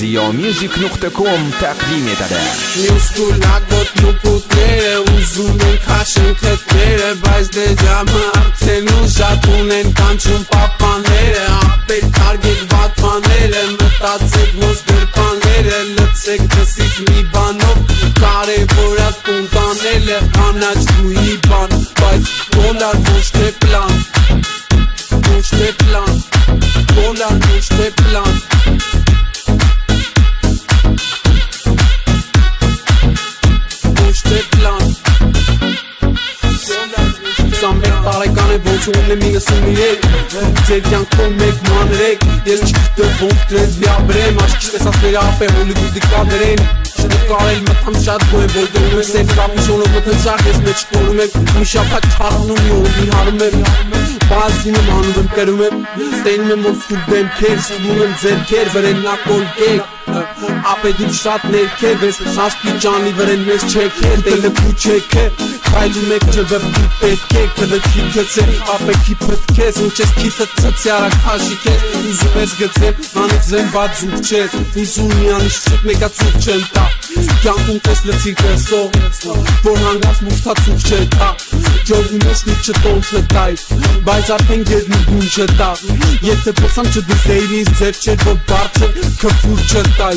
Ziomusic.com تقدیم داده. Muskulakot nukutները ուզում են քաշեն քթները, բայց դե ժամը արդեն ուշատուն են կանչում պապաները, ապել թարգեք վատմաները, մտածեք ոնց գրպանները, լցեք դսից մի բանով, կարևորած տունտանելը, անաչ դույի բան, բայց դոլար ոչ թե պլան, ոչ թե պլան, դոլար ոչ թե պլան. Մեկ տարեկան է ոչ ունեմ 93 Ձեր կյանքով մեկ մանրեք Ես չգիտեմ ոնց դրեց վիաբրեմ Աշկիշ տեսածների ապ է հոլիվուդի կադրեն Շնկարել մտամ շատ գոյ որ դնում եմ Սեվ կապիշոնով մտնշախ ես մեջ կորում եմ Մի շապատ չարանում մի օրի հարում եմ Բազին եմ անում եմ կրում եմ Ստենում եմ որ սուր դեմքեր Սվում եմ ձերքեր վրեն նակոլկեք Ապե դու շատ ներքև ես Աստիճանի վրեն մեզ չեքեր Տելը պուչեք է Հայլում եք ջվեպի պետք եք Կլըքի գծեմ ապեքի պտքես Ինչ ես քիթը ծծի արակ հաշիկ ես Ուզում ես գծեմ անիք զեմ բատ զուգ չես Իզում միանիշ շիտ մեկացուկ չեն տա Կյանքում տես լծիկ է սող Որ հանգած մուշտացուկ չէ տա Ջողում ես մի չտոն չտայ Բայց արդեն գերնի գուն չտա Եթե պսամ չդսեիր ինձ ձեր չեր որ բարձր կպուր չտայ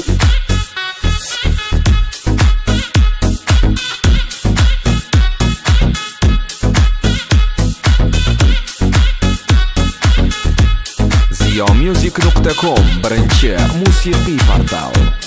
Ziomusic.com Birinchi musiqiy portal.